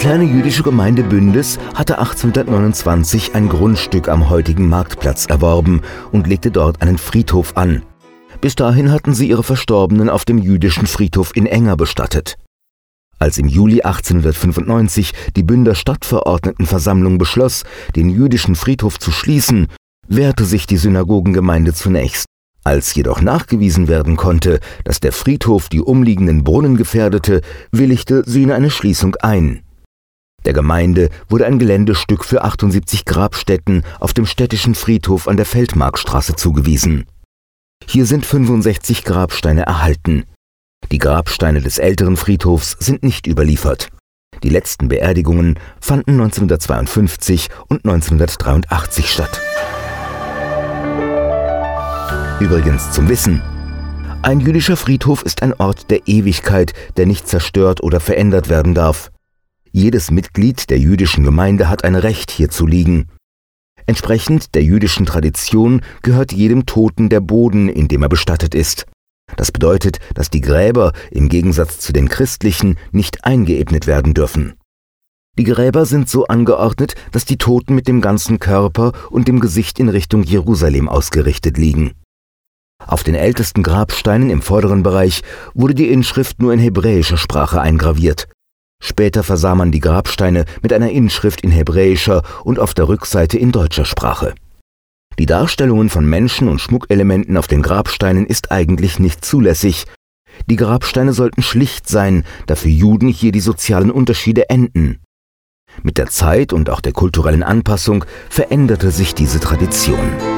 kleine jüdische Gemeinde Bündes hatte 1829 ein Grundstück am heutigen Marktplatz erworben und legte dort einen Friedhof an. Bis dahin hatten sie ihre Verstorbenen auf dem jüdischen Friedhof in Enger bestattet. Als im Juli 1895 die Bünder Stadtverordnetenversammlung beschloss, den jüdischen Friedhof zu schließen, wehrte sich die Synagogengemeinde zunächst. Als jedoch nachgewiesen werden konnte, dass der Friedhof die umliegenden Brunnen gefährdete, willigte sie in eine Schließung ein. Der Gemeinde wurde ein Geländestück für 78 Grabstätten auf dem städtischen Friedhof an der Feldmarkstraße zugewiesen. Hier sind 65 Grabsteine erhalten. Die Grabsteine des älteren Friedhofs sind nicht überliefert. Die letzten Beerdigungen fanden 1952 und 1983 statt. Übrigens zum Wissen: Ein jüdischer Friedhof ist ein Ort der Ewigkeit, der nicht zerstört oder verändert werden darf. Jedes Mitglied der jüdischen Gemeinde hat ein Recht, hier zu liegen. Entsprechend der jüdischen Tradition gehört jedem Toten der Boden, in dem er bestattet ist. Das bedeutet, dass die Gräber im Gegensatz zu den christlichen nicht eingeebnet werden dürfen. Die Gräber sind so angeordnet, dass die Toten mit dem ganzen Körper und dem Gesicht in Richtung Jerusalem ausgerichtet liegen. Auf den ältesten Grabsteinen im vorderen Bereich wurde die Inschrift nur in hebräischer Sprache eingraviert. Später versah man die Grabsteine mit einer Inschrift in hebräischer und auf der Rückseite in deutscher Sprache. Die Darstellungen von Menschen und Schmuckelementen auf den Grabsteinen ist eigentlich nicht zulässig. Die Grabsteine sollten schlicht sein, da für Juden hier die sozialen Unterschiede enden. Mit der Zeit und auch der kulturellen Anpassung veränderte sich diese Tradition.